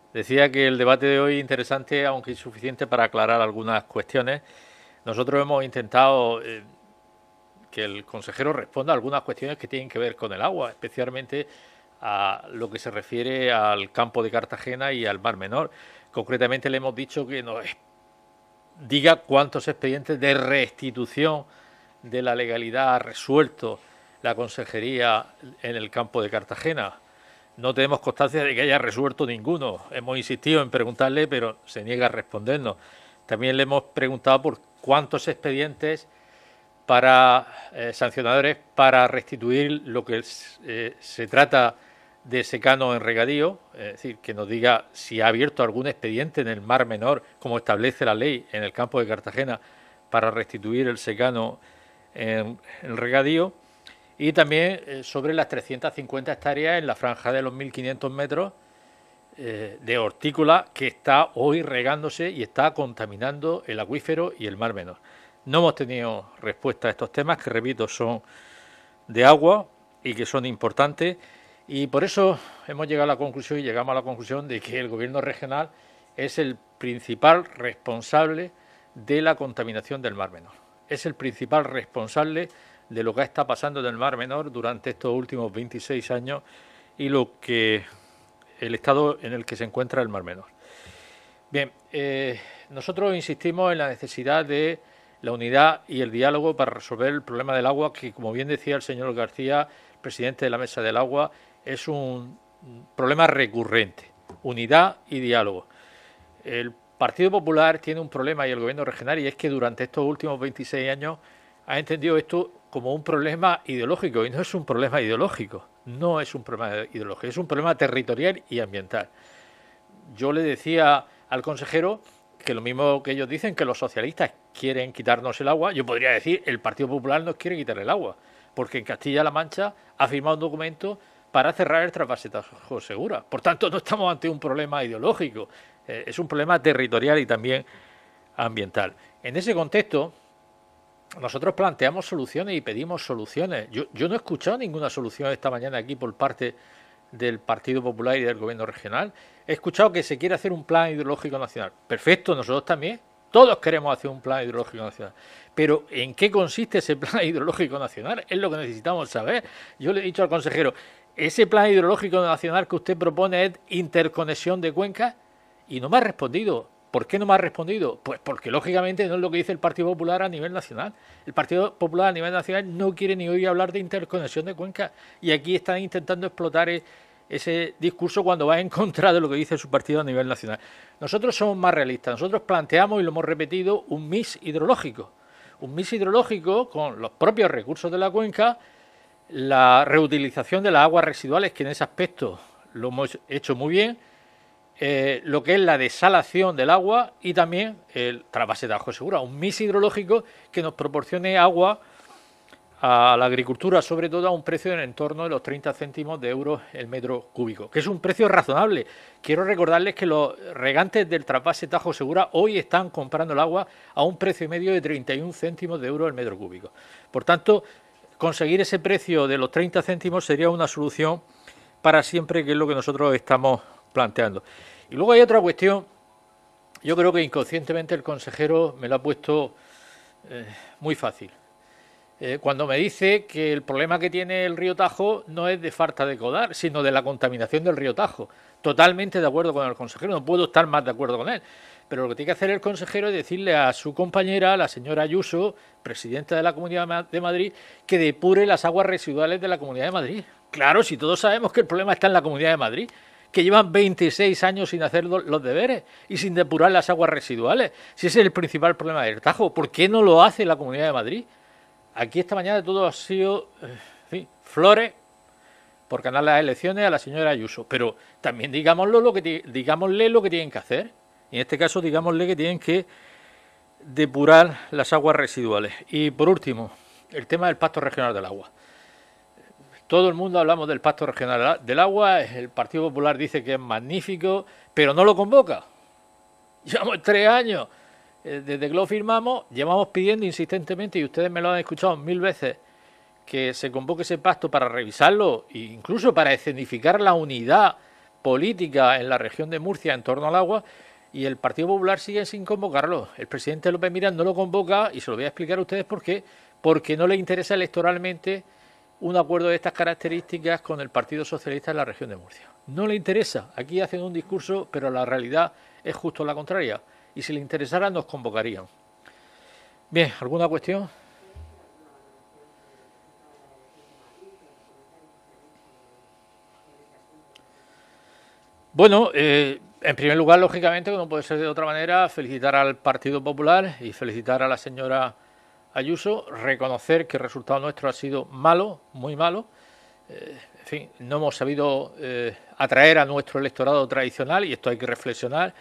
Decía que el debate de hoy es interesante, aunque insuficiente para aclarar algunas cuestiones. Nosotros hemos intentado que el consejero responda a algunas cuestiones que tienen que ver con el agua, especialmente a lo que se refiere al campo de Cartagena y al Mar Menor. Concretamente le hemos dicho que nos diga cuántos expedientes de restitución de la legalidad ha resuelto la consejería en el campo de Cartagena. No tenemos constancia de que haya resuelto ninguno. Hemos insistido en preguntarle, pero se niega a respondernos. También le hemos preguntado por cuántos expedientes para sancionadores para restituir lo que se trata de secano en regadío, es decir, que nos diga si ha abierto algún expediente en el Mar Menor, como establece la ley en el campo de Cartagena, para restituir el secano en regadío, y también sobre las 350 hectáreas en la franja de los 1.500 metros de hortícola que está hoy regándose y está contaminando el acuífero y el Mar Menor. No hemos tenido respuesta a estos temas, que repito, son de agua y que son importantes, y por eso hemos llegado a la conclusión y llegamos a la conclusión de que el gobierno regional es el principal responsable de la contaminación del Mar Menor. Es el principal responsable de lo que está pasando en el Mar Menor durante estos últimos 26 años y lo que el estado en el que se encuentra el Mar Menor. Bien, nosotros insistimos en la necesidad de la unidad y el diálogo para resolver el problema del agua, que, como bien decía el señor García, presidente de la Mesa del Agua, es un problema recurrente. Unidad y diálogo. El Partido Popular tiene un problema, y el gobierno regional, y es que durante estos últimos 26 años ha entendido esto como un problema ideológico, y no es un problema ideológico, no es un problema ideológico, es un problema territorial y ambiental. Yo le decía al consejero que lo mismo que ellos dicen que los socialistas quieren quitarnos el agua, yo podría decir el Partido Popular nos quiere quitar el agua, porque en Castilla-La Mancha ha firmado un documento para cerrar el trasvase Tajo Segura. Por tanto, no estamos ante un problema ideológico, es un problema territorial y también ambiental. En ese contexto, nosotros planteamos soluciones y pedimos soluciones. Yo no he escuchado ninguna solución esta mañana aquí por parte del Partido Popular y del Gobierno regional. He escuchado que se quiere hacer un plan hidrológico nacional. Perfecto, nosotros también. Todos queremos hacer un plan hidrológico nacional. Pero ¿en qué consiste ese plan hidrológico nacional? Es lo que necesitamos saber. Yo le he dicho al consejero, ese plan hidrológico nacional que usted propone es interconexión de cuencas, y no me ha respondido. ¿Por qué no me ha respondido? Pues porque lógicamente no es lo que dice el Partido Popular a nivel nacional. El Partido Popular a nivel nacional no quiere ni oír hablar de interconexión de cuencas, y aquí están intentando explotar ese discurso cuando va en contra de lo que dice su partido a nivel nacional. Nosotros somos más realistas, nosotros planteamos, y lo hemos repetido, un mix hidrológico. Un mix hidrológico con los propios recursos de la cuenca, la reutilización de las aguas residuales, que en ese aspecto lo hemos hecho muy bien, lo que es la desalación del agua y también el trasvase de Tajo Segura, un mix hidrológico que nos proporcione agua a la agricultura, sobre todo a un precio en torno de los 30 céntimos de euros el metro cúbico, que es un precio razonable. Quiero recordarles que los regantes del trasvase Tajo Segura hoy están comprando el agua a un precio medio de 31 céntimos de euros el metro cúbico. Por tanto, conseguir ese precio de los 30 céntimos sería una solución para siempre, que es lo que nosotros estamos planteando. Y luego hay otra cuestión. Yo creo que inconscientemente el consejero me lo ha puesto muy fácil. Cuando me dice que el problema que tiene el río Tajo no es de falta de caudal, sino de la contaminación del río Tajo. Totalmente de acuerdo con el consejero, no puedo estar más de acuerdo con él. Pero lo que tiene que hacer el consejero es decirle a su compañera, la señora Ayuso, presidenta de la Comunidad de Madrid, que depure las aguas residuales de la Comunidad de Madrid. Claro, si todos sabemos que el problema está en la Comunidad de Madrid, que llevan 26 años sin hacer los deberes y sin depurar las aguas residuales. Si ese es el principal problema del Tajo, ¿por qué no lo hace la Comunidad de Madrid? Aquí esta mañana todo ha sido flores por ganar las elecciones a la señora Ayuso, pero también digámosle lo que tienen que hacer. Y en este caso, digámosle que tienen que depurar las aguas residuales. Y por último, el tema del Pacto Regional del Agua. Todo el mundo hablamos del Pacto Regional del Agua, el Partido Popular dice que es magnífico, pero no lo convoca. Llevamos 3 años desde que lo firmamos, llevamos pidiendo insistentemente, y ustedes me lo han escuchado 1000 veces, que se convoque ese pacto para revisarlo e incluso para escenificar la unidad política en la región de Murcia en torno al agua y el Partido Popular sigue sin convocarlo. El presidente López Miras no lo convoca y se lo voy a explicar a ustedes por qué. Porque no le interesa electoralmente un acuerdo de estas características con el Partido Socialista en la región de Murcia. No le interesa. Aquí hacen un discurso, pero la realidad es justo la contraria. Y si le interesara, nos convocarían. Bien, ¿alguna cuestión? Bueno, en primer lugar, lógicamente, como no puede ser de otra manera, felicitar al Partido Popular y felicitar a la señora Ayuso, reconocer que el resultado nuestro ha sido malo, muy malo. En fin, no hemos sabido atraer a nuestro electorado tradicional y esto hay que reflexionar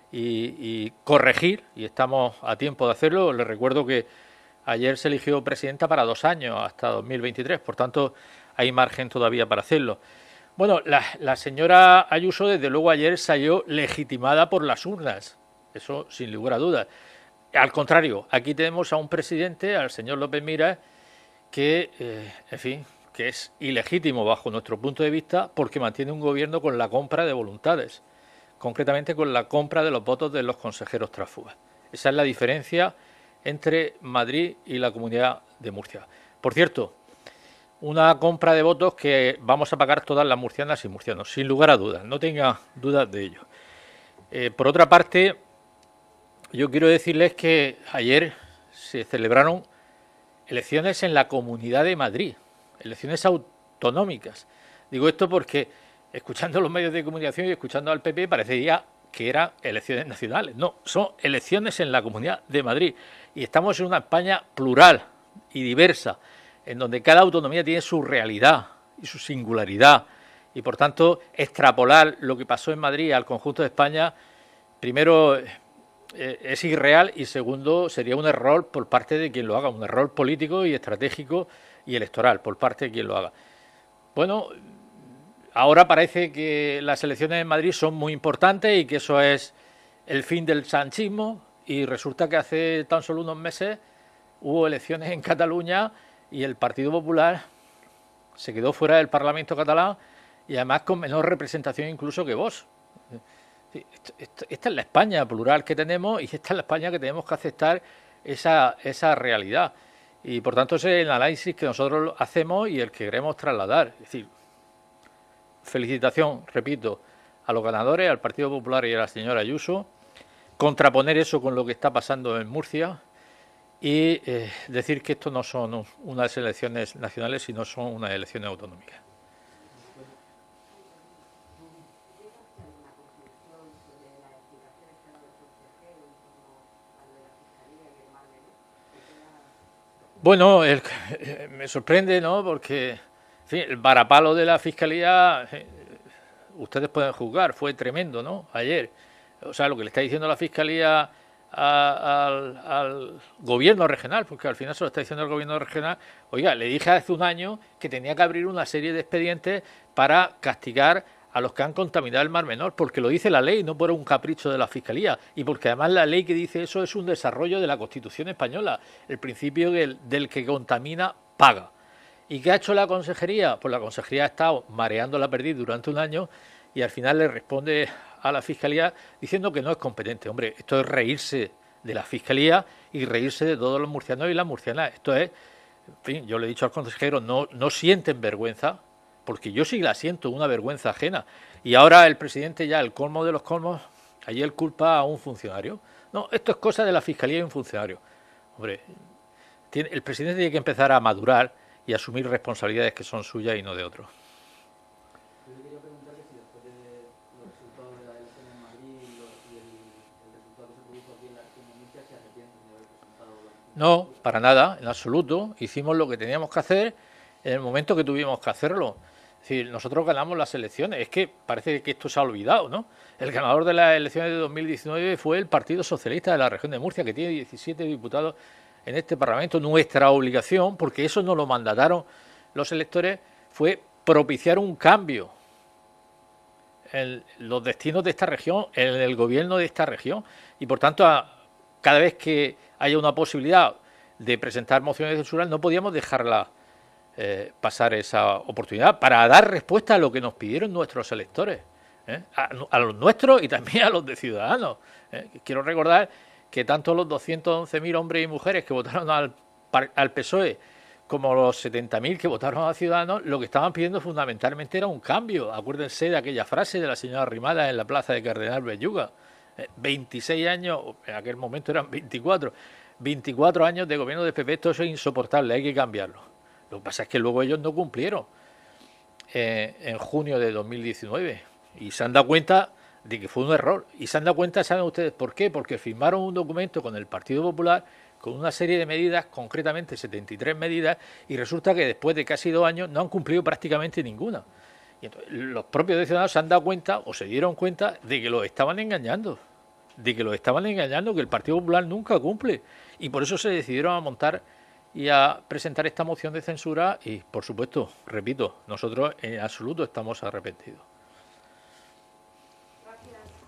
y corregir, y estamos a tiempo de hacerlo. Les recuerdo que ayer se eligió presidenta para 2 años, hasta 2023, por tanto hay margen todavía para hacerlo. Bueno, la señora Ayuso, desde luego, ayer salió legitimada por las urnas, eso sin lugar a dudas. Al contrario, aquí tenemos a un presidente, al señor López Miras, que, en fin, que es ilegítimo bajo nuestro punto de vista porque mantiene un gobierno con la compra de voluntades, concretamente con la compra de los votos de los consejeros tránsfugas. Esa es la diferencia entre Madrid y la Comunidad de Murcia. Por cierto, una compra de votos que vamos a pagar todas las murcianas y murcianos, sin lugar a dudas, no tenga dudas de ello. Por otra parte, yo quiero decirles que ayer se celebraron elecciones en la Comunidad de Madrid, elecciones autonómicas. Digo esto porque, escuchando los medios de comunicación y escuchando al PP, parecería que eran elecciones nacionales. No, son elecciones en la Comunidad de Madrid. Y estamos en una España plural y diversa, en donde cada autonomía tiene su realidad y su singularidad. Y, por tanto, extrapolar lo que pasó en Madrid al conjunto de España, primero, es irreal y, segundo, sería un error por parte de quien lo haga, un error político y estratégico y electoral por parte de quien lo haga. Bueno, ahora parece que las elecciones en Madrid son muy importantes y que eso es el fin del sanchismo, y resulta que hace tan solo unos meses hubo elecciones en Cataluña y el Partido Popular se quedó fuera del Parlamento catalán y además con menor representación incluso que Vox. Esta es la España plural que tenemos y esta es la España que tenemos que aceptar esa realidad. Y por tanto ese es el análisis que nosotros hacemos y el que queremos trasladar. Es decir, felicitación, repito, a los ganadores, al Partido Popular y a la señora Ayuso, contraponer eso con lo que está pasando en Murcia y decir que esto no son unas elecciones nacionales, sino son unas elecciones autonómicas. Bueno, me sorprende, ¿no? Porque, en fin, el varapalo de la Fiscalía, ustedes pueden juzgar, fue tremendo, ¿no? Ayer. O sea, lo que le está diciendo la Fiscalía al gobierno regional, porque al final se lo está diciendo el gobierno regional. Oiga, le dije hace un año que tenía que abrir una serie de expedientes para castigar a los que han contaminado el Mar Menor, porque lo dice la ley, no por un capricho de la Fiscalía, y porque además la ley que dice eso es un desarrollo de la Constitución española, el principio del que contamina paga. ¿Y qué ha hecho la Consejería? Pues la Consejería ha estado mareando la perdiz durante un año y al final le responde a la Fiscalía diciendo que no es competente. Hombre, esto es reírse de la Fiscalía y reírse de todos los murcianos y las murcianas. Esto es, en fin, yo le he dicho al consejero, no sienten vergüenza, porque yo sí la siento, una vergüenza ajena. Y ahora el presidente, ya el colmo de los colmos, ayer culpa a un funcionario. No, esto es cosa de la Fiscalía y un funcionario. Hombre, el presidente tiene que empezar a madurar y asumir responsabilidades que son suyas y no de otros. Yo le quería preguntar que si después de los resultados de la elección en Madrid y el resultado que se produjo aquí en la región de Murcia, se arrepienten de haber presentado... No, para nada, en absoluto. Hicimos lo que teníamos que hacer en el momento que tuvimos que hacerlo. Es decir, nosotros ganamos las elecciones. Es que parece que esto se ha olvidado, ¿no? El ganador de las elecciones de 2019 fue el Partido Socialista de la región de Murcia, que tiene 17 diputados en este Parlamento. Nuestra obligación, porque eso nos lo mandataron los electores, fue propiciar un cambio en los destinos de esta región, en el gobierno de esta región. Y por tanto, cada vez que haya una posibilidad de presentar mociones de censura, no podíamos dejarla pasar esa oportunidad para dar respuesta a lo que nos pidieron nuestros electores. a los nuestros y también a los de Ciudadanos. Quiero recordar que tanto los 211.000 hombres y mujeres que votaron al PSOE como los 70.000 que votaron a Ciudadanos, lo que estaban pidiendo fundamentalmente era un cambio. Acuérdense de aquella frase de la señora Arrimadas en la plaza de Cardenal Belluga. 26 años, en aquel momento eran 24 años de gobierno de PP, esto es insoportable, hay que cambiarlo. Lo que pasa es que luego ellos no cumplieron en junio de 2019 y se han dado cuenta de que fue un error. Y se han dado cuenta, ¿saben ustedes por qué? Porque firmaron un documento con el Partido Popular con una serie de medidas, concretamente 73 medidas, y resulta que después de casi 2 años no han cumplido prácticamente ninguna. Y entonces, los propios Ciudadanos se han dado cuenta o se dieron cuenta de que los estaban engañando, que el Partido Popular nunca cumple. Y por eso se decidieron a montar y a presentar esta moción de censura y, por supuesto, repito, nosotros en absoluto estamos arrepentidos. Gracias.